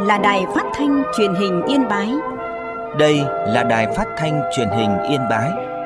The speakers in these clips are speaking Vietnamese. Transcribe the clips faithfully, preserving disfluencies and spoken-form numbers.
là Đài Phát thanh Truyền hình Yên Bái. Đây là Đài Phát thanh Truyền hình Yên Bái.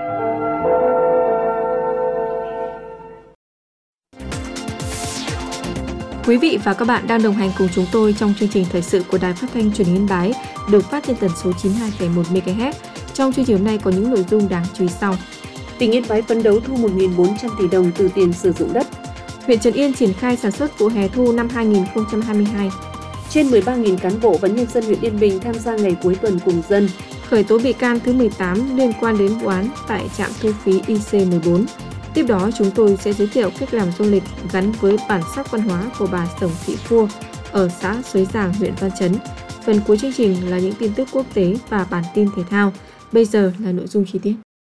Quý vị và các bạn đang đồng hành cùng chúng tôi trong chương trình thời sự của Đài Phát thanh Truyền hình Yên Bái, được phát trên tần số chín mươi hai phẩy một mê ga héc. Trong chương trình hôm nay có những nội dung đáng chú ý sau. Tỉnh Yên Bái phấn đấu thu một nghìn bốn trăm tỷ đồng từ tiền sử dụng đất. Huyện Trấn Yên triển khai sản xuất vụ hè thu năm hai nghìn không trăm hai mươi hai. Trên mười ba nghìn cán bộ và nhân dân huyện Yên Bình tham gia ngày cuối tuần cùng dân. Khởi tố bị can thứ mười tám liên quan đến vụ án tại trạm thu phí I C mười bốn. Tiếp đó chúng tôi sẽ giới thiệu cách làm du lịch gắn với bản sắc văn hóa của bà Sổng Thị Phua ở xã Suối Giàng, huyện Văn Chấn. Phần cuối chương trình là những tin tức quốc tế và bản tin thể thao. Bây giờ là nội dung chi tiết.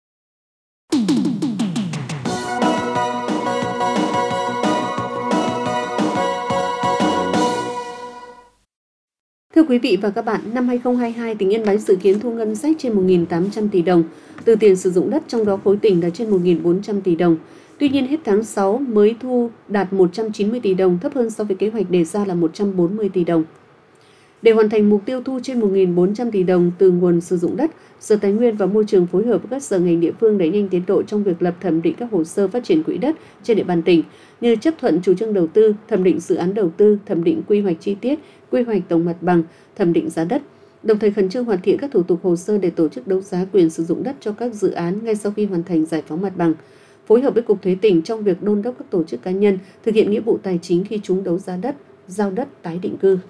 Thưa quý vị và các bạn, năm hai nghìn không trăm hai mươi hai, tỉnh Yên Bái dự kiến thu ngân sách trên một nghìn tám trăm tỷ đồng từ tiền sử dụng đất, trong đó khối tỉnh là trên một nghìn bốn trăm tỷ đồng. Tuy nhiên, hết tháng sáu mới thu đạt một trăm chín mươi tỷ đồng, thấp hơn so với kế hoạch đề ra là một trăm bốn mươi tỷ đồng. Để hoàn thành mục tiêu thu trên một nghìn bốn trăm tỷ đồng từ nguồn sử dụng đất, Sở Tài nguyên và Môi trường phối hợp với các sở ngành địa phương đẩy nhanh tiến độ trong việc lập thẩm định các hồ sơ phát triển quỹ đất trên địa bàn tỉnh, như chấp thuận chủ trương đầu tư, thẩm định dự án đầu tư, thẩm định quy hoạch chi tiết, quy hoạch tổng mặt bằng, thẩm định giá đất, đồng thời khẩn trương hoàn thiện các thủ tục hồ sơ để tổ chức đấu giá quyền sử dụng đất cho các dự án ngay sau khi hoàn thành giải phóng mặt bằng, phối hợp với Cục Thuế tỉnh trong việc đôn đốc các tổ chức cá nhân thực hiện nghĩa vụ tài chính khi chúng đấu giá đất, giao đất tái định cư.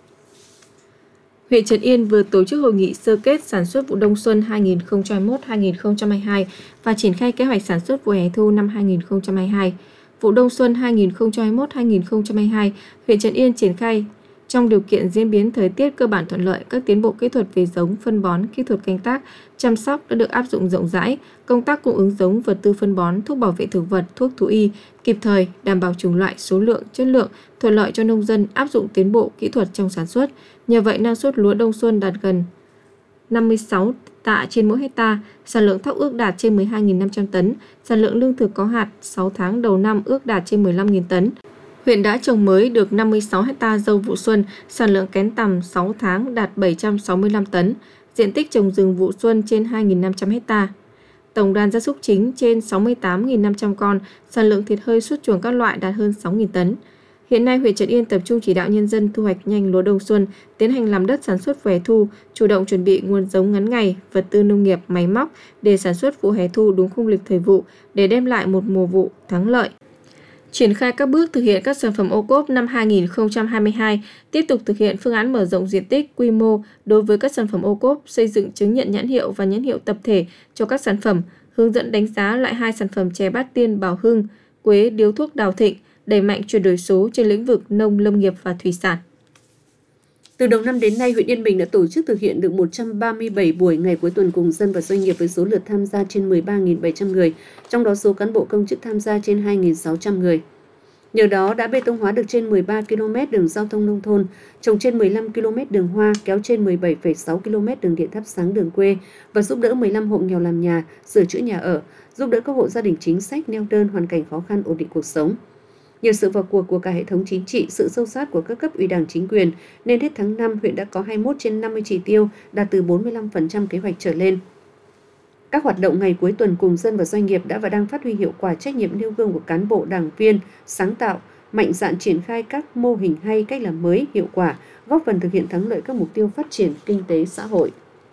Huyện Trấn Yên vừa tổ chức hội nghị sơ kết sản xuất vụ đông xuân hai nghìn không trăm hai mươi mốt đến hai nghìn không trăm hai mươi hai và triển khai kế hoạch sản xuất vụ hè thu năm hai nghìn không trăm hai mươi hai. Vụ đông xuân hai nghìn không trăm hai mươi mốt đến hai nghìn không trăm hai mươi hai, huyện Trấn Yên triển khai trong điều kiện diễn biến thời tiết cơ bản thuận lợi, các tiến bộ kỹ thuật về giống, phân bón, kỹ thuật canh tác, chăm sóc đã được áp dụng rộng rãi, công tác cung ứng giống, vật tư phân bón, thuốc bảo vệ thực vật, thuốc thú y kịp thời, đảm bảo chủng loại, số lượng, chất lượng, thuận lợi cho nông dân áp dụng tiến bộ kỹ thuật trong sản xuất. Nhờ vậy, năng suất lúa đông xuân đạt gần năm mươi sáu tạ trên mỗi hecta, sản lượng thóc ước đạt trên mười hai nghìn năm trăm tấn, sản lượng lương thực có hạt sáu tháng đầu năm ước đạt trên mười lăm nghìn tấn. Huyện đã trồng mới được năm mươi sáu hecta dâu vụ xuân, sản lượng kén tằm sáu tháng đạt bảy trăm sáu mươi lăm tấn, diện tích trồng rừng vụ xuân trên hai nghìn năm trăm hecta. Tổng đàn gia súc chính trên sáu mươi tám nghìn năm trăm con, sản lượng thịt hơi xuất chuồng các loại đạt hơn sáu nghìn tấn. Hiện nay, huyện Trấn Yên tập trung chỉ đạo nhân dân thu hoạch nhanh lúa đông xuân, tiến hành làm đất sản xuất vụ hè thu, chủ động chuẩn bị nguồn giống ngắn ngày, vật tư nông nghiệp, máy móc để sản xuất vụ hè thu đúng khung lịch thời vụ để đem lại một mùa vụ thắng lợi. Triển khai các bước thực hiện các sản phẩm ô cốp năm hai nghìn không trăm hai mươi hai, tiếp tục thực hiện phương án mở rộng diện tích, quy mô đối với các sản phẩm ô cốp, xây dựng chứng nhận nhãn hiệu và nhãn hiệu tập thể cho các sản phẩm, hướng dẫn đánh giá lại hai sản phẩm chè Bát Tiên Bảo Hưng, quế điếu thuốc Đào Thịnh, đẩy mạnh chuyển đổi số trên lĩnh vực nông lâm nghiệp và thủy sản. Từ đầu năm đến nay, huyện Yên Bình đã tổ chức thực hiện được một trăm ba mươi bảy buổi ngày cuối tuần cùng dân và doanh nghiệp với số lượt tham gia trên mười ba nghìn bảy trăm người, trong đó số cán bộ công chức tham gia trên hai nghìn sáu trăm người. Nhờ đó đã bê tông hóa được trên mười ba ki lô mét đường giao thông nông thôn, trồng trên mười lăm ki lô mét đường hoa, kéo trên mười bảy phẩy sáu ki lô mét đường điện thắp sáng đường quê và giúp đỡ mười lăm hộ nghèo làm nhà, sửa chữa nhà ở, giúp đỡ các hộ gia đình chính sách neo đơn hoàn cảnh khó khăn ổn định cuộc sống. Nhờ sự vào cuộc của cả hệ thống chính trị, sự sâu sát của các cấp ủy đảng chính quyền, nên hết tháng năm, huyện đã có hai mươi mốt trên năm mươi chỉ tiêu, đạt từ bốn mươi lăm phần trăm kế hoạch trở lên. Các hoạt động ngày cuối tuần cùng dân và doanh nghiệp đã và đang phát huy hiệu quả trách nhiệm nêu gương của cán bộ, đảng viên, sáng tạo, mạnh dạn triển khai các mô hình hay, cách làm mới, hiệu quả, góp phần thực hiện thắng lợi các mục tiêu phát triển kinh tế xã hội.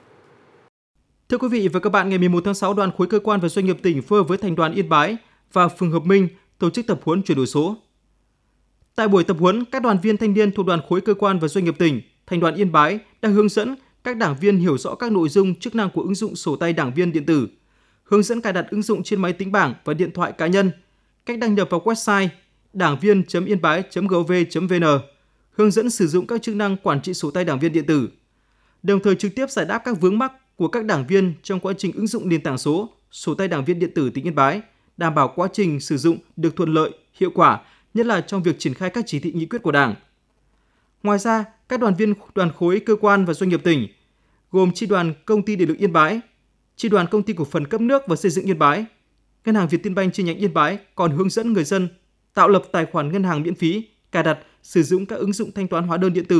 Thưa quý vị và các bạn, ngày mười một tháng sáu, Đoàn khối cơ quan và doanh nghiệp tỉnh phối hợp với Thành đoàn Yên Bái và phường Hợp Minh tổ chức tập huấn chuyển đổi số. Tại buổi tập huấn, các đoàn viên thanh niên thuộc Đoàn khối cơ quan và doanh nghiệp tỉnh, Thành đoàn Yên Bái đã hướng dẫn các đảng viên hiểu rõ các nội dung chức năng của ứng dụng sổ tay đảng viên điện tử, hướng dẫn cài đặt ứng dụng trên máy tính bảng và điện thoại cá nhân, cách đăng nhập vào website đảng viên chấm yên bái chấm gov chấm vn, hướng dẫn sử dụng các chức năng quản trị sổ tay đảng viên điện tử, đồng thời trực tiếp giải đáp các vướng mắc của các đảng viên trong quá trình ứng dụng nền tảng số sổ tay đảng viên điện tử tỉnh Yên Bái, đảm bảo quá trình sử dụng được thuận lợi, hiệu quả, nhất là trong việc triển khai các chỉ thị nghị quyết của Đảng. Ngoài ra, các đoàn viên đoàn khối cơ quan và doanh nghiệp tỉnh, gồm Chi đoàn Công ty Điện lực Yên Bái, Chi đoàn Công ty Cổ phần Cấp nước và Xây dựng Yên Bái, Ngân hàng Vietinbank chi nhánh Yên Bái còn hướng dẫn người dân tạo lập tài khoản ngân hàng miễn phí, cài đặt, sử dụng các ứng dụng thanh toán hóa đơn điện tử,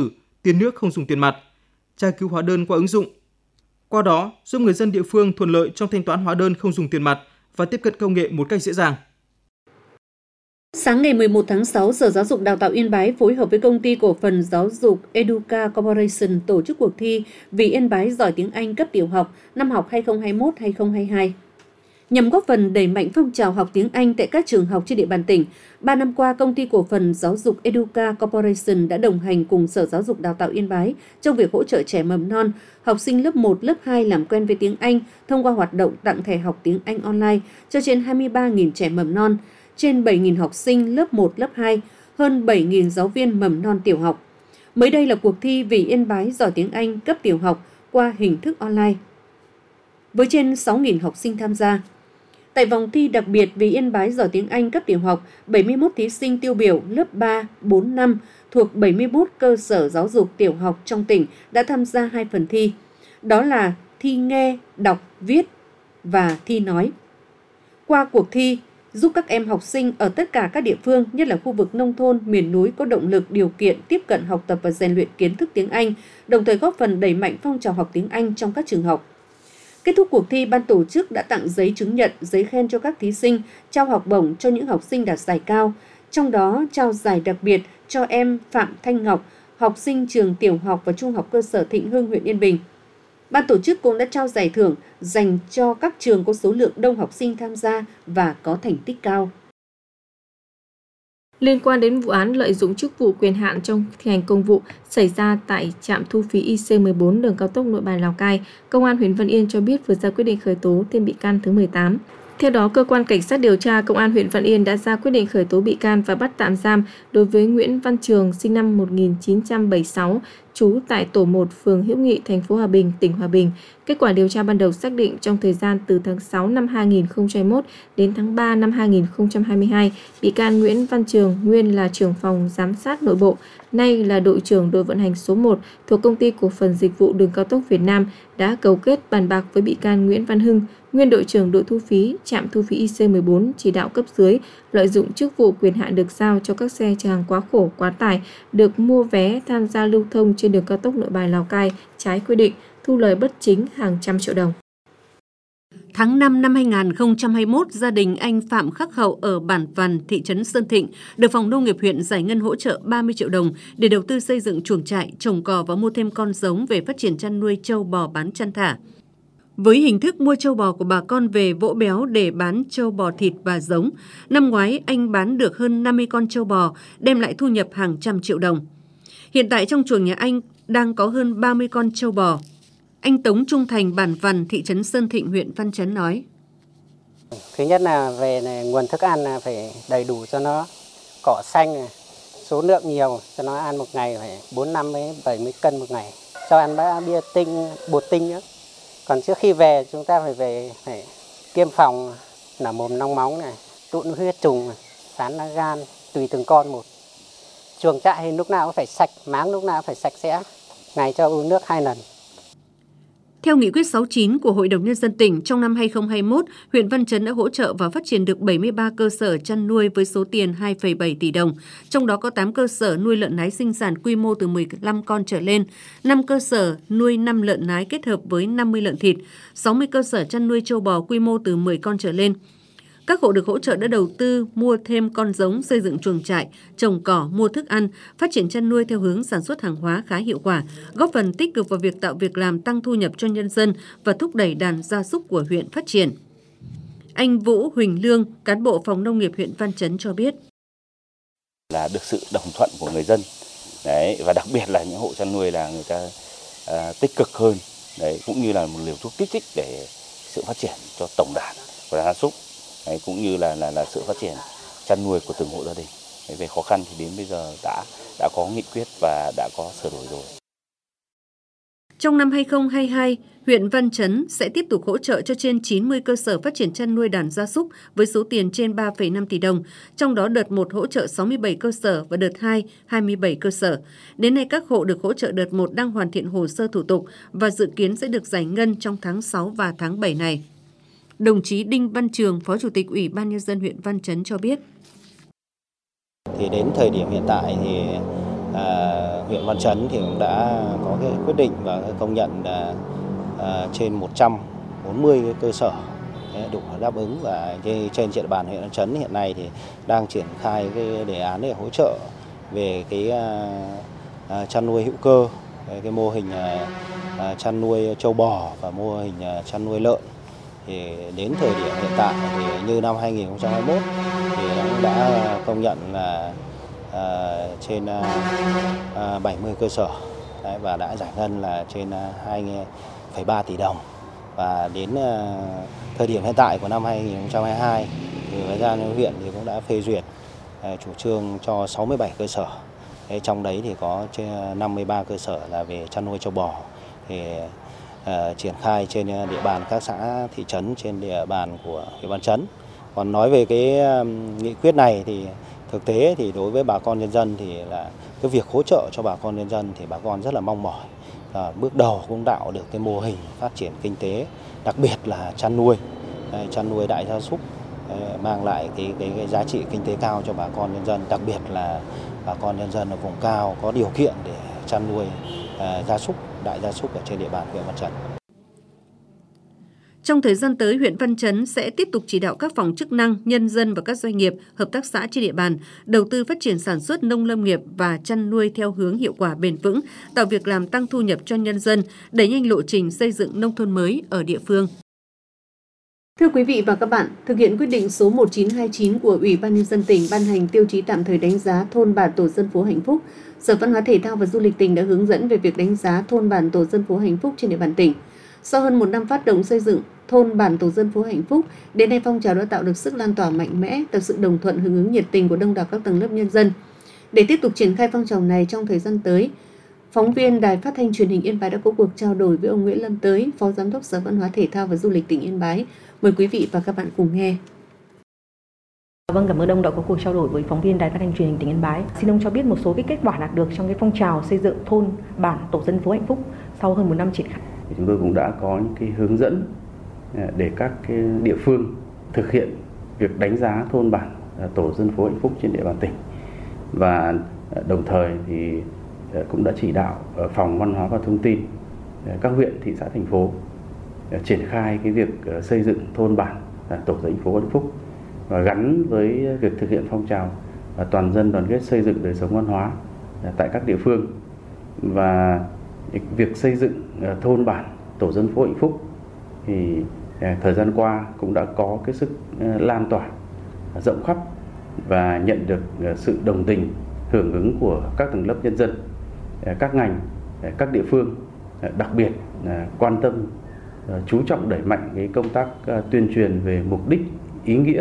tiền nước không dùng tiền mặt, tra cứu hóa đơn qua ứng dụng. Qua đó, giúp người dân địa phương thuận lợi trong thanh toán hóa đơn không dùng tiền mặt và tiếp cận công nghệ một cách dễ dàng. Sáng ngày mười một tháng sáu, Sở Giáo dục Đào tạo Yên Bái phối hợp với Công ty Cổ phần Giáo dục Educa Corporation tổ chức cuộc thi Vì Yên Bái giỏi tiếng Anh cấp tiểu học năm học hai nghìn không trăm hai mươi mốt hai nghìn không trăm hai mươi hai. Nhằm góp phần đẩy mạnh phong trào học tiếng Anh tại các trường học trên địa bàn tỉnh, ba năm qua, Công ty Cổ phần Giáo dục Educa Corporation đã đồng hành cùng Sở Giáo dục Đào tạo Yên Bái trong việc hỗ trợ trẻ mầm non, học sinh lớp một, lớp hai làm quen với tiếng Anh thông qua hoạt động tặng thẻ học tiếng Anh online cho trên hai mươi ba nghìn trẻ mầm non, trên bảy nghìn học sinh lớp một, lớp hai, hơn bảy nghìn giáo viên mầm non tiểu học. Mới đây là cuộc thi Vì Yên Bái giỏi tiếng Anh cấp tiểu học qua hình thức online, với trên sáu nghìn học sinh tham gia. Tại vòng thi đặc biệt Vì Yên Bái giỏi tiếng Anh cấp tiểu học, bảy mươi mốt thí sinh tiêu biểu lớp ba, bốn, năm thuộc bảy mươi mốt cơ sở giáo dục tiểu học trong tỉnh đã tham gia hai phần thi. Đó là thi nghe, đọc, viết và thi nói. Qua cuộc thi, giúp các em học sinh ở tất cả các địa phương, nhất là khu vực nông thôn, miền núi có động lực, điều kiện tiếp cận học tập và rèn luyện kiến thức tiếng Anh, đồng thời góp phần đẩy mạnh phong trào học tiếng Anh trong các trường học. Kết thúc cuộc thi, ban tổ chức đã tặng giấy chứng nhận, giấy khen cho các thí sinh, trao học bổng cho những học sinh đạt giải cao, trong đó trao giải đặc biệt cho em Phạm Thanh Ngọc, học sinh trường tiểu học và trung học cơ sở Thịnh Hưng, huyện Yên Bình. Ban tổ chức cũng đã trao giải thưởng dành cho các trường có số lượng đông học sinh tham gia và có thành tích cao. Liên quan đến vụ án lợi dụng chức vụ quyền hạn trong thi hành công vụ xảy ra tại trạm thu phí I C mười bốn đường cao tốc Nội Bài - Lào Cai, Công an huyện Văn Yên cho biết vừa ra quyết định khởi tố thêm bị can thứ mười tám. Theo đó, Cơ quan Cảnh sát điều tra Công an huyện Văn Yên đã ra quyết định khởi tố bị can và bắt tạm giam đối với Nguyễn Văn Trường, sinh năm một nghìn chín trăm bảy mươi sáu, trú tại tổ một, phường Hữu Nghị, thành phố Hòa Bình, tỉnh Hòa Bình. Kết quả điều tra ban đầu xác định trong thời gian từ tháng sáu năm hai nghìn không trăm hai mươi mốt đến tháng ba năm hai nghìn không trăm hai mươi hai, bị can Nguyễn Văn Trường, nguyên là trưởng phòng giám sát nội bộ, nay là đội trưởng đội vận hành số một thuộc Công ty Cổ phần Dịch vụ Đường cao tốc Việt Nam, đã cấu kết bàn bạc với bị can Nguyễn Văn Hưng, nguyên đội trưởng đội thu phí trạm thu phí I C mười bốn, chỉ đạo cấp dưới lợi dụng chức vụ quyền hạn được giao cho các xe chở hàng quá khổ, quá tải được mua vé tham gia lưu thông trên đường cao tốc Nội Bài - Lào Cai trái quy định, thu lời bất chính hàng trăm triệu đồng. Tháng năm năm hai nghìn không trăm hai mươi mốt, gia đình anh Phạm Khắc Hậu ở bản Vằn, thị trấn Sơn Thịnh được Phòng Nông nghiệp huyện giải ngân hỗ trợ ba mươi triệu đồng để đầu tư xây dựng chuồng trại, trồng cò và mua thêm con giống về phát triển chăn nuôi trâu bò bán chăn thả. Với hình thức mua trâu bò của bà con về vỗ béo để bán trâu bò thịt và giống, năm ngoái anh bán được hơn năm mươi con trâu bò, đem lại thu nhập hàng trăm triệu đồng. Hiện tại trong chuồng nhà anh đang có hơn ba mươi con trâu bò. Anh Tống Trung Thành, bản Vằn, thị trấn Sơn Thịnh, huyện Văn Chấn nói. Thứ nhất là về này, nguồn thức ăn là phải đầy đủ cho nó, cỏ xanh này, số lượng nhiều cho nó ăn một ngày phải bốn mươi lăm đến bảy mươi cân một ngày. Cho ăn bã bia tinh, bột tinh nữa. Còn trước khi về chúng ta phải về phải tiêm phòng nở mồm long móng này, tụn huyết trùng này, sán lá gan tùy từng con một. Chuồng trại thì lúc nào cũng phải sạch, máng lúc nào cũng phải sạch sẽ, ngày cho uống nước hai lần. Theo nghị quyết sáu mươi chín của Hội đồng Nhân dân tỉnh, trong năm hai nghìn không trăm hai mươi mốt, huyện Văn Chấn đã hỗ trợ và phát triển được bảy mươi ba cơ sở chăn nuôi với số tiền hai phẩy bảy tỷ đồng. Trong đó có tám cơ sở nuôi lợn nái sinh sản quy mô từ mười lăm con trở lên, năm cơ sở nuôi năm lợn nái kết hợp với năm mươi lợn thịt, sáu mươi cơ sở chăn nuôi trâu bò quy mô từ mười con trở lên. Các hộ được hỗ trợ đã đầu tư mua thêm con giống, xây dựng chuồng trại, trồng cỏ, mua thức ăn, phát triển chăn nuôi theo hướng sản xuất hàng hóa khá hiệu quả, góp phần tích cực vào việc tạo việc làm, tăng thu nhập cho nhân dân và thúc đẩy đàn gia súc của huyện phát triển. Anh Vũ Huỳnh Lương, cán bộ Phòng Nông nghiệp huyện Văn Chấn cho biết. Là được sự đồng thuận của người dân, đấy, và đặc biệt là những hộ chăn nuôi là người ta à, tích cực hơn, đấy, cũng như là một liều thuốc kích thích để sự phát triển cho tổng đàn của gia súc. Đấy, cũng như là, là là sự phát triển chăn nuôi của từng hộ gia đình. Đấy, về khó khăn thì đến bây giờ đã đã có nghị quyết và đã có sửa đổi rồi. Trong năm hai nghìn không trăm hai mươi hai, huyện Văn Chấn sẽ tiếp tục hỗ trợ cho trên chín mươi cơ sở phát triển chăn nuôi đàn gia súc với số tiền trên ba phẩy năm tỷ đồng, trong đó đợt một hỗ trợ sáu mươi bảy cơ sở và đợt hai hai mươi bảy cơ sở. Đến nay các hộ được hỗ trợ đợt một đang hoàn thiện hồ sơ thủ tục và dự kiến sẽ được giải ngân trong tháng sáu và tháng bảy này. Đồng chí Đinh Văn Trường, Phó Chủ tịch Ủy ban Nhân dân huyện Văn Chấn cho biết. Thì đến thời điểm hiện tại thì à, huyện Văn Chấn thì cũng đã có cái quyết định và công nhận là uh, trên một trăm bốn mươi cái cơ sở đủ đáp ứng, và trên địa bàn huyện Văn Chấn hiện nay thì đang triển khai cái đề án để hỗ trợ về cái uh, uh, chăn nuôi hữu cơ, cái mô hình uh, uh, chăn nuôi trâu bò và mô hình uh, chăn nuôi lợn. Thì đến thời điểm hiện tại thì như năm hai nghìn không trăm hai mươi mốt thì cũng đã công nhận là uh, trên uh, bảy mươi cơ sở. Đấy, và đã giải ngân là trên hai phẩy ba tỷ đồng. Và đến uh, thời điểm hiện tại của năm hai nghìn không trăm hai mươi hai thì Ủy ban nhân dân huyện thì cũng đã phê duyệt uh, chủ trương cho sáu mươi bảy cơ sở. Thế trong đấy thì có trên năm mươi ba cơ sở là về chăn nuôi trâu bò. Thì uh, triển khai trên địa bàn các xã thị trấn trên địa bàn của huyện Văn Chấn. Còn nói về cái um, nghị quyết này thì thực tế thì đối với bà con nhân dân thì là cái việc hỗ trợ cho bà con nhân dân thì bà con rất là mong mỏi. À, bước đầu cũng tạo được cái mô hình phát triển kinh tế, đặc biệt là chăn nuôi, đây, chăn nuôi đại gia súc, đây, mang lại cái, cái, cái giá trị kinh tế cao cho bà con nhân dân, đặc biệt là bà con nhân dân ở vùng cao có điều kiện để chăn nuôi à, gia súc, đại gia súc ở trên địa bàn huyện Văn Chấn. Trong thời gian tới, huyện Văn Chấn sẽ tiếp tục chỉ đạo các phòng chức năng, nhân dân và các doanh nghiệp, hợp tác xã trên địa bàn đầu tư phát triển sản xuất nông lâm nghiệp và chăn nuôi theo hướng hiệu quả bền vững, tạo việc làm tăng thu nhập cho nhân dân, đẩy nhanh lộ trình xây dựng nông thôn mới ở địa phương. Thưa quý vị và các bạn, thực hiện quyết định số một chín hai chín của Ủy ban nhân dân tỉnh ban hành tiêu chí tạm thời đánh giá thôn bản tổ dân phố hạnh phúc, Sở Văn hóa Thể thao và Du lịch tỉnh đã hướng dẫn về việc đánh giá thôn bản tổ dân phố hạnh phúc trên địa bàn tỉnh. Sau hơn một năm phát động xây dựng thôn bản tổ dân phố hạnh phúc, đến nay phong trào đã tạo được sức lan tỏa mạnh mẽ, tạo sự đồng thuận hưởng ứng nhiệt tình của đông đảo các tầng lớp nhân dân. Để tiếp tục triển khai phong trào này trong thời gian tới, phóng viên Đài Phát thanh Truyền hình Yên Bái đã có cuộc trao đổi với ông Nguyễn Lâm Tới, Phó Giám đốc Sở Văn hóa Thể thao và Du lịch tỉnh Yên Bái. Mời quý vị và các bạn cùng nghe. Vâng, cảm ơn ông đã có cuộc trao đổi với phóng viên Đài Phát thanh Truyền hình tỉnh Yên Bái. Xin ông cho biết một số cái kết quả đạt được trong cái phong trào xây dựng thôn bản tổ dân phố hạnh phúc sau hơn một năm triển khai. Chúng tôi cũng đã có những cái hướng dẫn để các cái địa phương thực hiện việc đánh giá thôn bản tổ dân phố hạnh phúc trên địa bàn tỉnh, và đồng thời thì cũng đã chỉ đạo phòng văn hóa và thông tin các huyện, thị xã, thành phố triển khai cái việc xây dựng thôn bản tổ dân phố hạnh phúc, và gắn với việc thực hiện phong trào toàn dân đoàn kết xây dựng đời sống văn hóa tại các địa phương. Và việc xây dựng thôn bản tổ dân phố hạnh phúc thì thời gian qua cũng đã có cái sức lan tỏa rộng khắp và nhận được sự đồng tình hưởng ứng của các tầng lớp nhân dân, các ngành, các địa phương, đặc biệt quan tâm chú trọng đẩy mạnh cái công tác tuyên truyền về mục đích, ý nghĩa,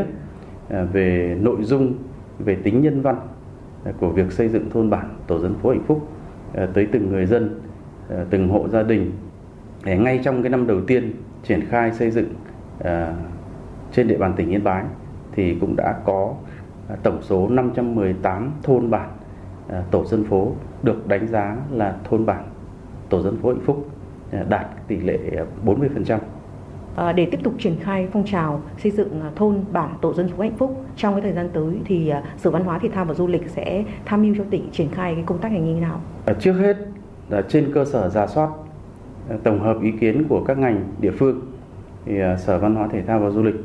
về nội dung, về tính nhân văn của việc xây dựng thôn bản tổ dân phố hạnh phúc tới từng người dân, từng hộ gia đình. Ngay trong cái năm đầu tiên triển khai xây dựng uh, trên địa bàn tỉnh Yên Bái thì cũng đã có uh, tổng số năm trăm mười tám thôn bản uh, tổ dân phố được đánh giá là thôn bản tổ dân phố hạnh phúc, uh, đạt tỷ lệ bốn mươi phần trăm. À, để tiếp tục triển khai phong trào xây dựng thôn bản tổ dân phố hạnh phúc trong cái thời gian tới thì uh, Sở Văn hóa Thể thao và Du lịch sẽ tham mưu cho tỉnh triển khai cái công tác này như thế nào? Uh, trước hết là trên cơ sở rà soát, tổng hợp ý kiến của các ngành địa phương thì Sở Văn hóa Thể thao và Du lịch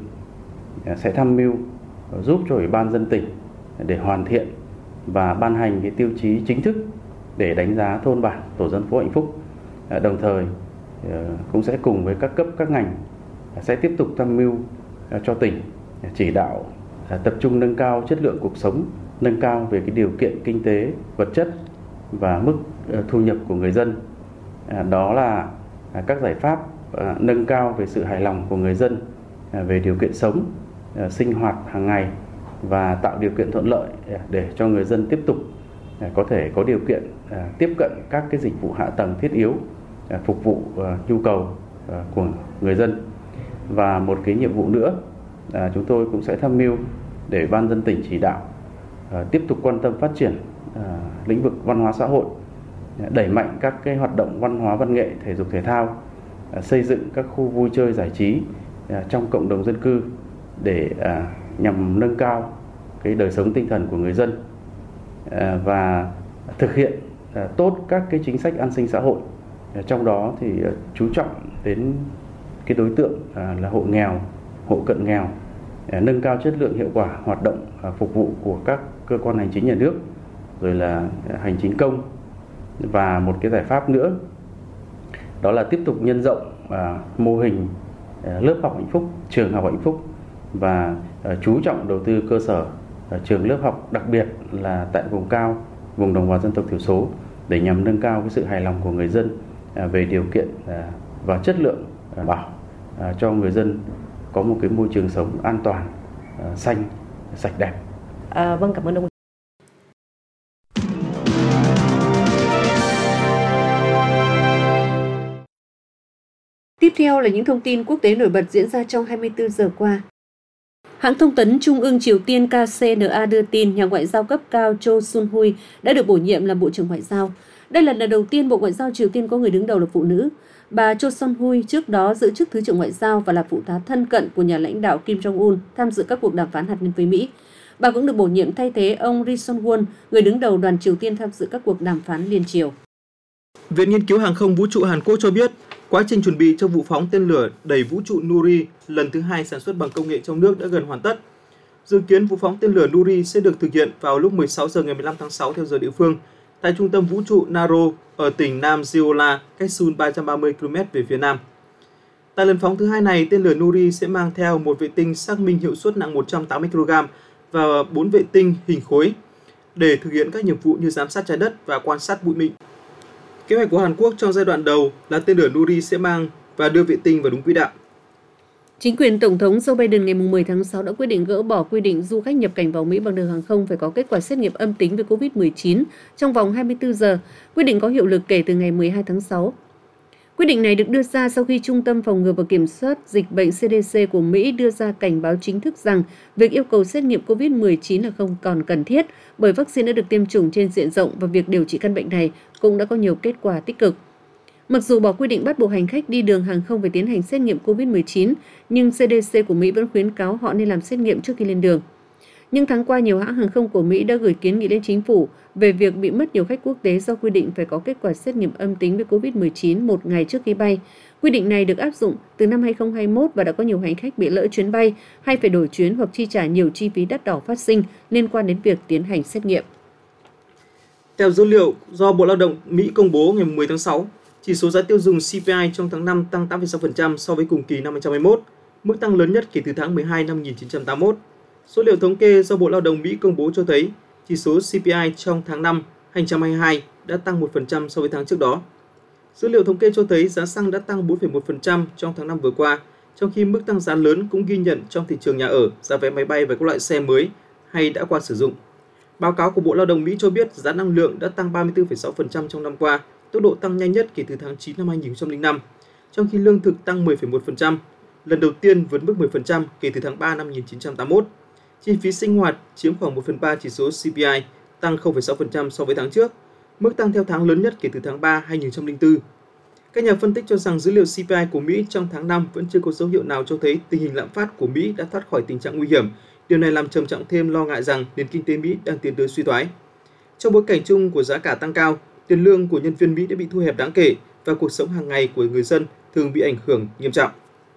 sẽ tham mưu giúp cho Ủy ban nhân dân tỉnh để hoàn thiện và ban hành cái tiêu chí chính thức để đánh giá thôn bản tổ dân phố hạnh phúc. Đồng thời cũng sẽ cùng với các cấp các ngành sẽ tiếp tục tham mưu cho tỉnh chỉ đạo tập trung nâng cao chất lượng cuộc sống, nâng cao về cái điều kiện kinh tế, vật chất và mức thu nhập của người dân. Đó là các giải pháp nâng cao về sự hài lòng của người dân về điều kiện sống, sinh hoạt hàng ngày và tạo điều kiện thuận lợi để cho người dân tiếp tục có thể có điều kiện tiếp cận các cái dịch vụ hạ tầng thiết yếu phục vụ nhu cầu của người dân. Và một cái nhiệm vụ nữa chúng tôi cũng sẽ tham mưu để Ban dân tỉnh chỉ đạo tiếp tục quan tâm phát triển lĩnh vực văn hóa xã hội, đẩy mạnh các cái hoạt động văn hóa văn nghệ, thể dục thể thao, xây dựng các khu vui chơi giải trí trong cộng đồng dân cư để nhằm nâng cao cái đời sống tinh thần của người dân, và thực hiện tốt các cái chính sách an sinh xã hội. Trong đó thì chú trọng đến cái đối tượng là hộ nghèo, hộ cận nghèo, nâng cao chất lượng hiệu quả hoạt động phục vụ của các cơ quan hành chính nhà nước, rồi là hành chính công. Và một cái giải pháp nữa đó là tiếp tục nhân rộng mô hình lớp học hạnh phúc, trường học hạnh phúc và chú trọng đầu tư cơ sở trường lớp học, đặc biệt là tại vùng cao, vùng đồng bào dân tộc thiểu số, để nhằm nâng cao cái sự hài lòng của người dân về điều kiện và chất lượng bảo cho người dân có một cái môi trường sống an toàn, xanh, sạch đẹp. À, vâng, cảm ơn ông. Tiếp theo là những thông tin quốc tế nổi bật diễn ra trong hai mươi tư giờ qua. Hãng thông tấn Trung ương Triều Tiên K C N A đưa tin nhà ngoại giao cấp cao Cho Sun-hui đã được bổ nhiệm làm Bộ trưởng Ngoại giao. Đây là lần đầu tiên Bộ Ngoại giao Triều Tiên có người đứng đầu là phụ nữ. Bà Cho Sun-hui trước đó giữ chức Thứ trưởng Ngoại giao và là phụ tá thân cận của nhà lãnh đạo Kim Jong-un tham dự các cuộc đàm phán hạt nhân với Mỹ. Bà cũng được bổ nhiệm thay thế ông Ri Son-won, người đứng đầu đoàn Triều Tiên tham dự các cuộc đàm phán liên triều. Viện Nghiên cứu Hàng không Vũ trụ Hàn Quốc cho biết, quá trình chuẩn bị cho vụ phóng tên lửa đẩy vũ trụ Nuri lần thứ hai sản xuất bằng công nghệ trong nước đã gần hoàn tất. Dự kiến vụ phóng tên lửa Nuri sẽ được thực hiện vào lúc mười sáu giờ ngày mười lăm tháng sáu theo giờ địa phương, tại trung tâm vũ trụ Naro ở tỉnh Nam Jeolla, cách Seoul ba trăm ba mươi ki lô mét về phía nam. Tại lần phóng thứ hai này, tên lửa Nuri sẽ mang theo một vệ tinh xác minh hiệu suất nặng một trăm tám mươi ki lô gam và bốn vệ tinh hình khối để thực hiện các nhiệm vụ như giám sát trái đất và quan sát bụi mịn. Kế hoạch của Hàn Quốc trong giai đoạn đầu là tên lửa Nuri sẽ mang và đưa vệ tinh vào đúng quỹ đạo. Chính quyền Tổng thống Joe Biden ngày mười tháng sáu đã quyết định gỡ bỏ quy định du khách nhập cảnh vào Mỹ bằng đường hàng không phải có kết quả xét nghiệm âm tính với covid mười chín trong vòng hai mươi tư giờ. Quyết định có hiệu lực kể từ ngày mười hai tháng sáu. Quyết định này được đưa ra sau khi Trung tâm Phòng ngừa và Kiểm soát Dịch bệnh C D C của Mỹ đưa ra cảnh báo chính thức rằng việc yêu cầu xét nghiệm covid mười chín là không còn cần thiết bởi vaccine đã được tiêm chủng trên diện rộng và việc điều trị căn bệnh này cũng đã có nhiều kết quả tích cực. Mặc dù bỏ quy định bắt buộc hành khách đi đường hàng không phải tiến hành xét nghiệm covid mười chín, nhưng C D C của Mỹ vẫn khuyến cáo họ nên làm xét nghiệm trước khi lên đường. Nhưng tháng qua, nhiều hãng hàng không của Mỹ đã gửi kiến nghị lên chính phủ về việc bị mất nhiều khách quốc tế do quy định phải có kết quả xét nghiệm âm tính với covid mười chín một ngày trước khi bay. Quy định này được áp dụng từ năm hai không hai mốt và đã có nhiều hành khách bị lỡ chuyến bay hay phải đổi chuyến hoặc chi trả nhiều chi phí đắt đỏ phát sinh liên quan đến việc tiến hành xét nghiệm. Theo dữ liệu do Bộ Lao động Mỹ công bố ngày mười tháng sáu, chỉ số giá tiêu dùng C P I trong tháng năm tăng tám phẩy sáu phần trăm so với cùng kỳ năm hai không hai mốt, mức tăng lớn nhất kể từ tháng mười hai năm một nghìn chín trăm tám mươi mốt. Số liệu thống kê do Bộ Lao động Mỹ công bố cho thấy chỉ số C P I trong tháng năm hai không hai hai đã tăng một phần trăm so với tháng trước đó. Dữ liệu thống kê cho thấy giá xăng đã tăng bốn phẩy một phần trăm trong tháng năm vừa qua, trong khi mức tăng giá lớn cũng ghi nhận trong thị trường nhà ở, giá vé máy bay và các loại xe mới hay đã qua sử dụng. Báo cáo của Bộ Lao động Mỹ cho biết giá năng lượng đã tăng ba mươi tư phẩy sáu phần trăm trong năm qua, tốc độ tăng nhanh nhất kể từ tháng chín năm hai nghìn không trăm lẻ năm, trong khi lương thực tăng mười phẩy một phần trăm, lần đầu tiên vượt mức mười phần trăm kể từ tháng ba năm một nghìn chín trăm tám mươi mốt. Chi phí sinh hoạt chiếm khoảng một phần ba chỉ số C P I, tăng không phẩy sáu phần trăm so với tháng trước, mức tăng theo tháng lớn nhất kể từ tháng ba hai nghìn không trăm lẻ bốn. Các nhà phân tích cho rằng dữ liệu C P I của Mỹ trong tháng năm vẫn chưa có dấu hiệu nào cho thấy tình hình lạm phát của Mỹ đã thoát khỏi tình trạng nguy hiểm. Điều này làm trầm trọng thêm lo ngại rằng nền kinh tế Mỹ đang tiến tới suy thoái. Trong bối cảnh chung của giá cả tăng cao, tiền lương của nhân viên Mỹ đã bị thu hẹp đáng kể và cuộc sống hàng ngày của người dân thường bị ảnh hưởng nghiêm trọng.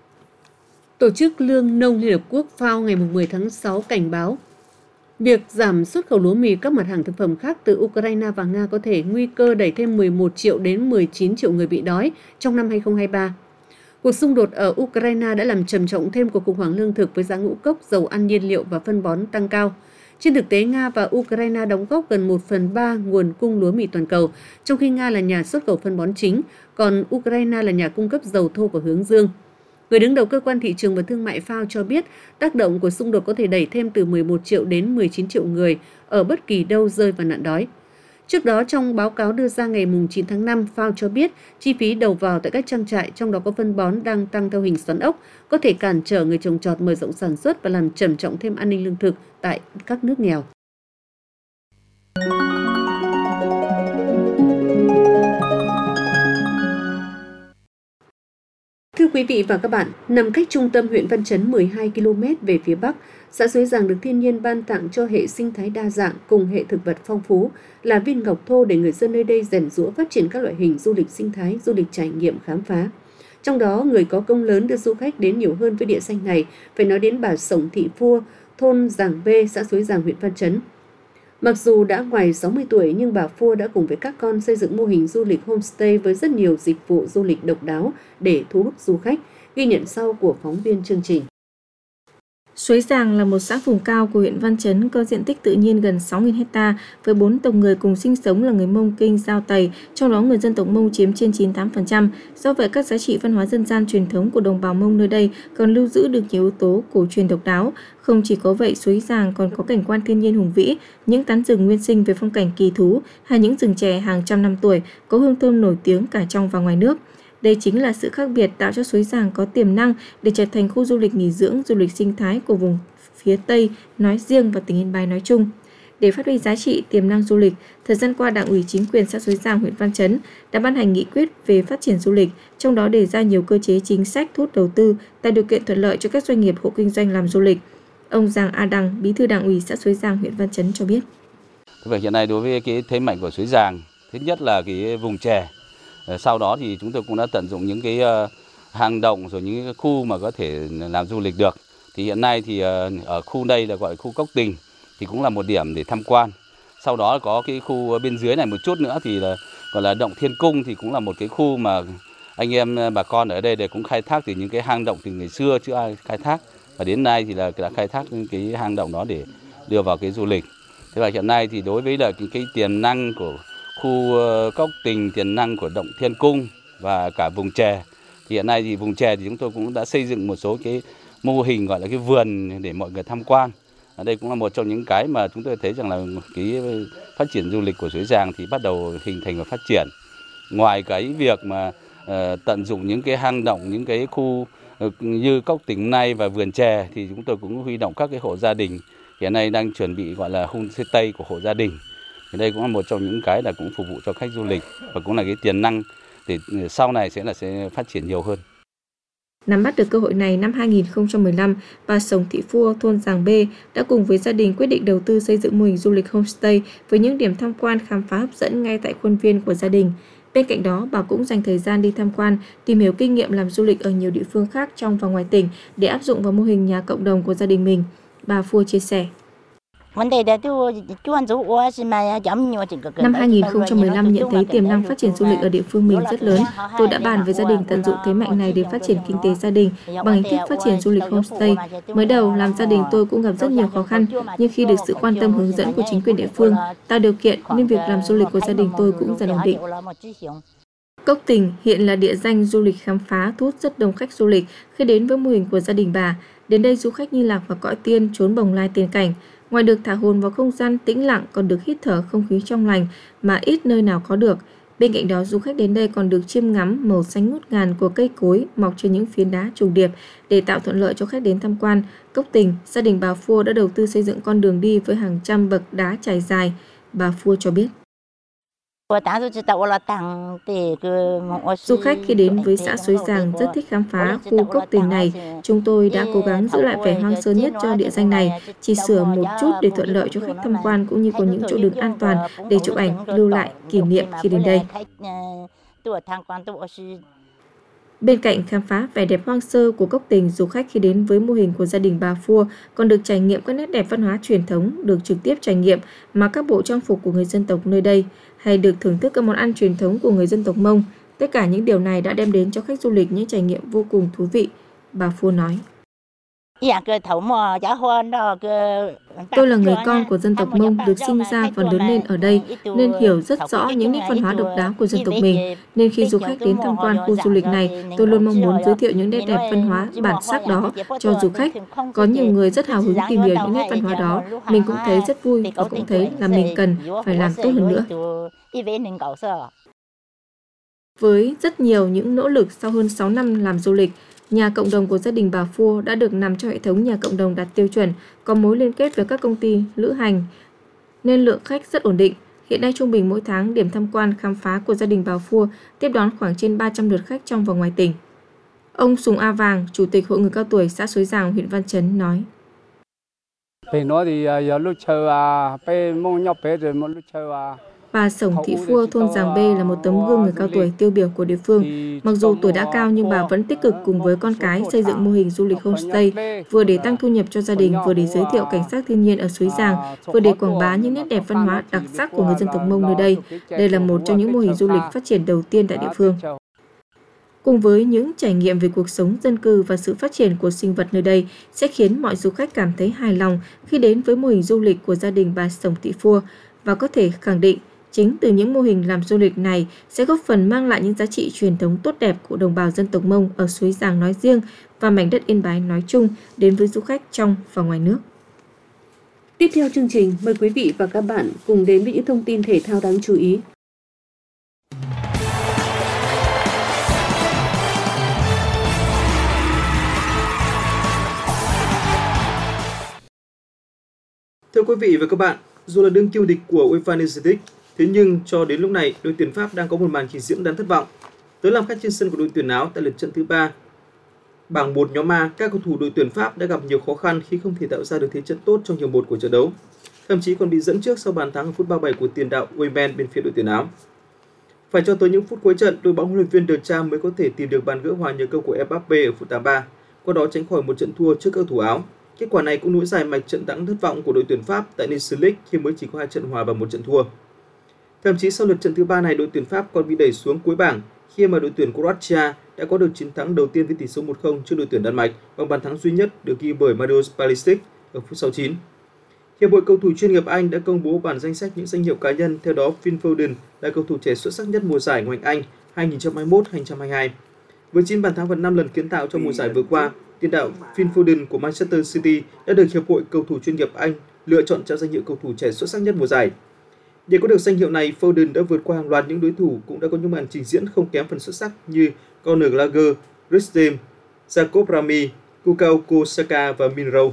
Tổ chức Lương nông Liên Hợp Quốc F A O ngày mười tháng sáu cảnh báo việc giảm xuất khẩu lúa mì các mặt hàng thực phẩm khác từ Ukraine và Nga có thể nguy cơ đẩy thêm mười một triệu đến mười chín triệu người bị đói trong năm hai không hai ba. Cuộc xung đột ở Ukraine đã làm trầm trọng thêm cuộc khủng hoảng lương thực với giá ngũ cốc, dầu ăn nhiên liệu và phân bón tăng cao. Trên thực tế, Nga và Ukraine đóng góp gần một phần ba nguồn cung lúa mì toàn cầu, trong khi Nga là nhà xuất khẩu phân bón chính, còn Ukraine là nhà cung cấp dầu thô và hướng dương. Người đứng đầu cơ quan thị trường và thương mại F A O cho biết tác động của xung đột có thể đẩy thêm từ mười một triệu đến mười chín triệu người ở bất kỳ đâu rơi vào nạn đói. Trước đó, trong báo cáo đưa ra ngày chín tháng năm, F A O cho biết chi phí đầu vào tại các trang trại, trong đó có phân bón đang tăng theo hình xoắn ốc, có thể cản trở người trồng trọt mở rộng sản xuất và làm trầm trọng thêm an ninh lương thực tại các nước nghèo. Thưa quý vị và các bạn, nằm cách trung tâm huyện Văn Chấn mười hai ki lô mét về phía Bắc, xã Suối Giàng được thiên nhiên ban tặng cho hệ sinh thái đa dạng cùng hệ thực vật phong phú là viên ngọc thô để người dân nơi đây rèn giũa phát triển các loại hình du lịch sinh thái, du lịch trải nghiệm khám phá. Trong đó, người có công lớn đưa du khách đến nhiều hơn với địa danh này, phải nói đến bà Sổng Thị Phua, thôn Giàng B, xã Suối Giàng, huyện Văn Chấn. Mặc dù đã ngoài sáu mươi tuổi nhưng bà Phua đã cùng với các con xây dựng mô hình du lịch homestay với rất nhiều dịch vụ du lịch độc đáo để thu hút du khách, ghi nhận sau của phóng viên chương trình. Suối Giàng là một xã vùng cao của huyện Văn Chấn có diện tích tự nhiên gần sáu nghìn héc ta với bốn tộc người cùng sinh sống là người Mông, Kinh, Dao, Tày, trong đó người dân tộc Mông chiếm trên chín mươi tám phần trăm. Do vậy, các giá trị văn hóa dân gian truyền thống của đồng bào Mông nơi đây còn lưu giữ được nhiều yếu tố cổ truyền độc đáo. Không chỉ có vậy, Suối Giàng còn có cảnh quan thiên nhiên hùng vĩ, những tán rừng nguyên sinh về phong cảnh kỳ thú hay những rừng chè hàng trăm năm tuổi có hương thơm nổi tiếng cả trong và ngoài nước. Đây chính là sự khác biệt tạo cho Suối Giàng có tiềm năng để trở thành khu du lịch nghỉ dưỡng, du lịch sinh thái của vùng phía Tây nói riêng và tỉnh Yên Bái nói chung. Để phát huy giá trị tiềm năng du lịch, thời gian qua Đảng ủy chính quyền xã Suối Giàng, huyện Văn Chấn đã ban hành nghị quyết về phát triển du lịch, trong đó đề ra nhiều cơ chế chính sách thu hút đầu tư, tạo điều kiện thuận lợi cho các doanh nghiệp hộ kinh doanh làm du lịch. Ông Giàng A Đăng, Bí thư Đảng ủy xã Suối Giàng, huyện Văn Chấn cho biết. Vậy hiện nay đối với cái thế mạnh của Suối Giàng, thứ nhất là cái vùng chè. Sau đó thì chúng tôi cũng đã tận dụng những cái hang động rồi những cái khu mà có thể làm du lịch được. Thì hiện nay thì ở khu đây là gọi là khu Cốc Tình thì cũng là một điểm để tham quan. Sau đó có cái khu bên dưới này một chút nữa thì là gọi là động Thiên Cung thì cũng là một cái khu mà anh em bà con ở đây để cũng khai thác từ những cái hang động từ ngày xưa chưa ai khai thác, và đến nay thì là đã khai thác những cái hang động đó để đưa vào cái du lịch. Thế và hiện nay thì đối với là cái, cái tiềm năng của khu Cốc Tình, tiềm năng của động Thiên Cung và cả vùng chè, thì hiện nay thì vùng chè thì chúng tôi cũng đã xây dựng một số cái mô hình gọi là cái vườn để mọi người tham quan. Ở đây cũng là một trong những cái mà chúng tôi thấy rằng là cái phát triển du lịch của Suối Giàng thì bắt đầu hình thành và phát triển. Ngoài cái việc mà uh, tận dụng những cái hang động, những cái khu uh, như Cốc Tình này và vườn chè thì chúng tôi cũng huy động các cái hộ gia đình hiện nay đang chuẩn bị gọi là homestay của hộ gia đình. Thì đây cũng là một trong những cái là cũng phục vụ cho khách du lịch và cũng là cái tiềm năng để sau này sẽ là sẽ phát triển nhiều hơn. Nắm bắt được cơ hội này, năm hai nghìn không trăm mười lăm, bà Sổng Thị Phua, thôn Giàng B đã cùng với gia đình quyết định đầu tư xây dựng mô hình du lịch homestay với những điểm tham quan khám phá hấp dẫn ngay tại khuôn viên của gia đình. Bên cạnh đó, bà cũng dành thời gian đi tham quan, tìm hiểu kinh nghiệm làm du lịch ở nhiều địa phương khác trong và ngoài tỉnh để áp dụng vào mô hình nhà cộng đồng của gia đình mình. Bà Phua chia sẻ. Năm hai nghìn không trăm mười lăm nhận thấy tiềm năng phát triển du lịch ở địa phương mình rất lớn. Tôi đã bàn với gia đình tận dụng thế mạnh này để phát triển kinh tế gia đình bằng hình thức phát triển du lịch homestay. Mới đầu làm gia đình tôi cũng gặp rất nhiều khó khăn, nhưng khi được sự quan tâm hướng dẫn của chính quyền địa phương, tạo điều kiện nên việc làm du lịch của gia đình tôi cũng dần ổn định. Cốc Tình hiện là địa danh du lịch khám phá thu hút rất đông khách du lịch khi đến với mô hình của gia đình bà. Đến đây du khách như lạc vào cõi tiên, trốn bồng lai tiền cảnh. Ngoài được thả hồn vào không gian tĩnh lặng còn được hít thở không khí trong lành mà ít nơi nào có được. Bên cạnh đó, du khách đến đây còn được chiêm ngắm màu xanh ngút ngàn của cây cối mọc trên những phiến đá trùng điệp. Để tạo thuận lợi cho khách đến tham quan Cốc Tình, gia đình bà Phua đã đầu tư xây dựng con đường đi với hàng trăm bậc đá trải dài. Bà Phua cho biết. Du khách khi đến với xã Suối Giàng rất thích khám phá khu Cốc Tình này. Chúng tôi đã cố gắng giữ lại vẻ hoang sơ nhất cho địa danh này, chỉ sửa một chút để thuận lợi cho khách tham quan cũng như có những chỗ đứng an toàn để chụp ảnh, lưu lại kỷ niệm khi đến đây. Bên cạnh khám phá vẻ đẹp hoang sơ của Cốc Tình, du khách khi đến với mô hình của gia đình bà Phua còn được trải nghiệm các nét đẹp văn hóa truyền thống, được trực tiếp trải nghiệm mặc các bộ trang phục của người dân tộc nơi đây, hay được thưởng thức các món ăn truyền thống của người dân tộc Mông. Tất cả những điều này đã đem đến cho khách du lịch những trải nghiệm vô cùng thú vị, bà Phua nói. Tôi là người con của dân tộc Mông, được sinh ra và lớn lên ở đây nên hiểu rất rõ những nét văn hóa độc đáo của dân tộc mình. Nên khi du khách đến tham quan khu du lịch này, tôi luôn mong muốn giới thiệu những nét đẹp văn hóa bản sắc đó cho du khách. Có nhiều người rất hào hứng tìm hiểu những nét văn hóa đó, mình cũng thấy rất vui và cũng thấy là mình cần phải làm tốt hơn nữa. Với rất nhiều những nỗ lực sau hơn sáu năm làm du lịch, nhà cộng đồng của gia đình bà Phua đã được nằm trong hệ thống nhà cộng đồng đạt tiêu chuẩn, có mối liên kết với các công ty lữ hành, nên lượng khách rất ổn định. Hiện nay trung bình mỗi tháng, điểm tham quan khám phá của gia đình bà Phua tiếp đón khoảng trên ba trăm lượt khách trong và ngoài tỉnh. Ông Sùng A Vàng, Chủ tịch Hội người cao tuổi xã Suối Giàng, huyện Văn Chấn nói. Bà Sổng Thị Phua, thôn Giàng B là một tấm gương người cao tuổi tiêu biểu của địa phương. Mặc dù tuổi đã cao nhưng bà vẫn tích cực cùng với con cái xây dựng mô hình du lịch homestay, vừa để tăng thu nhập cho gia đình, vừa để giới thiệu cảnh sắc thiên nhiên ở Suối Giàng, vừa để quảng bá những nét đẹp văn hóa đặc sắc của người dân tộc Mông nơi đây. Đây là một trong những mô hình du lịch phát triển đầu tiên tại địa phương. Cùng với những trải nghiệm về cuộc sống dân cư và sự phát triển của sinh vật nơi đây sẽ khiến mọi du khách cảm thấy hài lòng khi đến với mô hình du lịch của gia đình bà Sổng Thị Phua, và có thể khẳng định chính từ những mô hình làm du lịch này sẽ góp phần mang lại những giá trị truyền thống tốt đẹp của đồng bào dân tộc Mông ở Suối Giàng nói riêng và mảnh đất Yên Bái nói chung đến với du khách trong và ngoài nước. Tiếp theo chương trình, mời quý vị và các bạn cùng đến với những thông tin thể thao đáng chú ý. Thưa quý vị và các bạn, dù là đương kim địch của UEFA Nations League, thế nhưng cho đến lúc này, đội tuyển Pháp đang có một màn trình diễn đáng thất vọng. Tới làm khách trên sân của đội tuyển Áo tại lượt trận thứ ba, bảng một nhóm A, các cầu thủ đội tuyển Pháp đã gặp nhiều khó khăn khi không thể tạo ra được thế trận tốt trong hiệp một của trận đấu, thậm chí còn bị dẫn trước sau bàn thắng ở phút ba mươi bảy của tiền đạo Weyman bên phía đội tuyển Áo. Phải cho tới những phút cuối trận, đội bóng huấn luyện viên Deschamps mới có thể tìm được bàn gỡ hòa nhờ công của Mbappé ở phút tám mươi ba, qua đó tránh khỏi một trận thua trước các thủ Áo. Kết quả này cũng nối dài mạch trận đáng thất vọng của đội tuyển Pháp tại Nations League khi mới chỉ có hai trận hòa và một trận thua. Thậm chí sau lượt trận thứ ba này, đội tuyển Pháp còn bị đẩy xuống cuối bảng khi mà đội tuyển Croatia đã có được chiến thắng đầu tiên với tỷ số một không trước đội tuyển Đan Mạch bằng bàn thắng duy nhất được ghi bởi Mariusz Pulisic ở phút sáu mươi chín. Hiệp hội cầu thủ chuyên nghiệp Anh đã công bố bản danh sách những danh hiệu cá nhân, theo đó Phil Foden là cầu thủ trẻ xuất sắc nhất mùa giải Ngoại hạng Anh hai nghìn không trăm hai mươi mốt hai nghìn không trăm hai mươi hai. Với chín bàn thắng và năm lần kiến tạo trong mùa giải vừa qua, tiền đạo Phil Foden của Manchester City đã được Hiệp hội cầu thủ chuyên nghiệp Anh lựa chọn trao danh hiệu cầu thủ trẻ xuất sắc nhất mùa giải. Để có được danh hiệu này, Foden đã vượt qua hàng loạt những đối thủ cũng đã có những màn trình diễn không kém phần xuất sắc như Conor Gallagher, Rhys James, Jacob Rami, Bukayo Saka và Min Raul.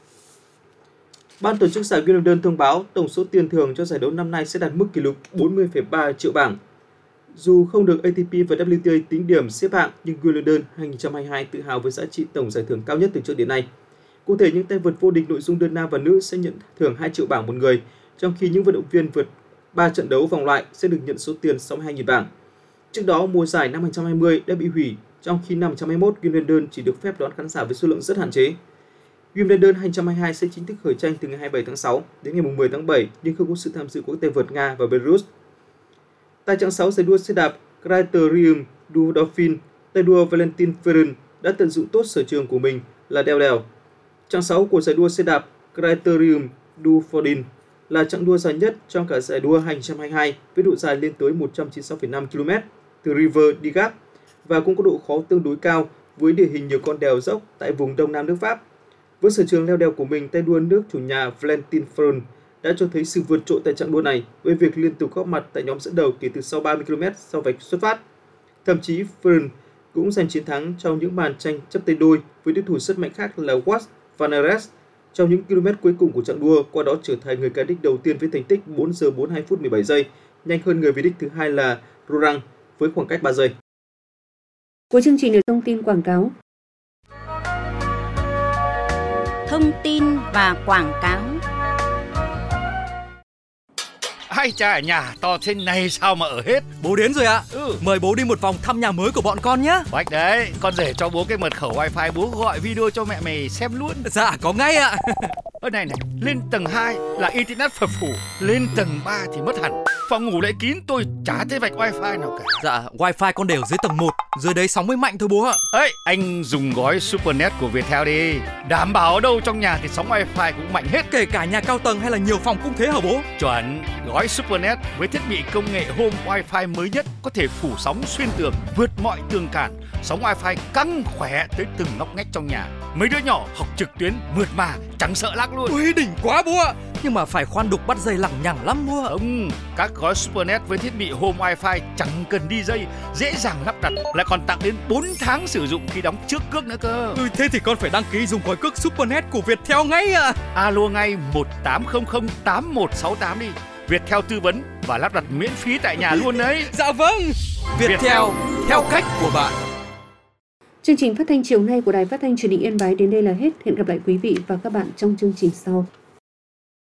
Ban tổ chức giải Wimbledon thông báo tổng số tiền thưởng cho giải đấu năm nay sẽ đạt mức kỷ lục bốn mươi phẩy ba triệu bảng. Dù không được a tê pê và W T A tính điểm xếp hạng, nhưng Wimbledon hai nghìn không trăm hai mươi hai tự hào với giá trị tổng giải thưởng cao nhất từ trước đến nay. Cụ thể, những tay vợt vô địch nội dung đơn nam và nữ sẽ nhận thưởng hai triệu bảng một người, trong khi những vận động viên vượt ba trận đấu vòng loại sẽ được nhận số tiền sáu mươi hai nghìn bảng. Trước đó, mùa giải năm hai nghìn không trăm hai mươi đã bị hủy, trong khi năm hai nghìn không trăm hai mươi mốt Wimbledon chỉ được phép đón khán giả với số lượng rất hạn chế. Wimbledon hai nghìn không trăm hai mươi hai sẽ chính thức khởi tranh từ ngày hai mươi bảy tháng sáu đến ngày mười tháng bảy, nhưng không có sự tham dự của các tay vợt Nga và Belarus. Tại chặng sáu giải đua xe đạp Criterium du Dauphin, tay đua Valentin Ferrand đã tận dụng tốt sở trường của mình là đeo đèo. Chặng sáu của giải đua xe đạp Criterium du Fordin là chặng đua dài nhất trong cả giải đua hai nghìn không trăm hai mươi hai với độ dài lên tới một trăm chín mươi sáu phẩy năm ki lô mét từ River đi Gap và cũng có độ khó tương đối cao với địa hình nhiều con đèo dốc tại vùng đông nam nước Pháp. Với sở trường leo đèo của mình, tay đua nước chủ nhà Valentin Ferrand đã cho thấy sự vượt trội tại chặng đua này với việc liên tục góp mặt tại nhóm dẫn đầu kể từ sau ba mươi ki lô mét sau vạch xuất phát. Thậm chí Ferrand cũng giành chiến thắng trong những màn tranh chấp tay đôi với đối thủ rất mạnh khác là Wout van Aert trong những km cuối cùng của chặng đua, qua đó trở thành người cán đích đầu tiên với thành tích bốn giờ bốn mươi hai phút mười bảy giây, nhanh hơn người về đích thứ hai là Roland với khoảng cách ba giây. Cuối chương trình là thông tin quảng cáo. Thông tin và quảng cáo. Ai cha, nhà to thế này sao mà ở hết? Bố đến rồi ạ. Ừ. Mời bố đi một vòng thăm nhà mới của bọn con nhé. Bách đấy, con rể cho bố cái mật khẩu wifi, bố gọi video cho mẹ mày xem luôn. Dạ, có ngay ạ. Ơ này này, lên tầng hai là internet phập phù, lên tầng ba thì mất hẳn. Phòng ngủ lại kín, tôi chả thấy vạch wifi nào cả. Dạ, wifi con để ở dưới tầng một, dưới đấy sóng mới mạnh thôi bố ạ. Ấy, anh dùng gói Supernet của Viettel đi. Đảm bảo ở đâu trong nhà thì sóng wifi cũng mạnh hết. Kể cả nhà cao tầng hay là nhiều phòng cũng thế hả bố? Chuẩn, gói Supernet với thiết bị công nghệ Home Wifi mới nhất có thể phủ sóng xuyên tường, vượt mọi tường cản. Sóng wifi căng khỏe tới từng ngóc ngách trong nhà. Mấy đứa nhỏ học trực tuyến mượt mà, chẳng sợ lắc luôn. Ui, đỉnh quá bố ạ. Nhưng mà phải khoan đục bắt dây lằng nhằng lắm bố ạ. Không, các gói Supernet với thiết bị Home Wifi chẳng cần đi dây, dễ dàng lắp đặt, lại còn tặng đến bốn tháng sử dụng khi đóng trước cước nữa cơ. Ừ, thế thì con phải đăng ký dùng gói cước Supernet của Viettel ngay ạ. Alo ngay một tám không không tám một sáu tám đi. Viettel tư vấn và lắp đặt miễn phí tại nhà luôn đấy. Dạ vâng. Viettel, theo cách của bạn. Chương trình phát thanh chiều nay của Đài Phát thanh Truyền hình Yên Bái đến đây là hết. Hẹn gặp lại quý vị và các bạn trong chương trình sau.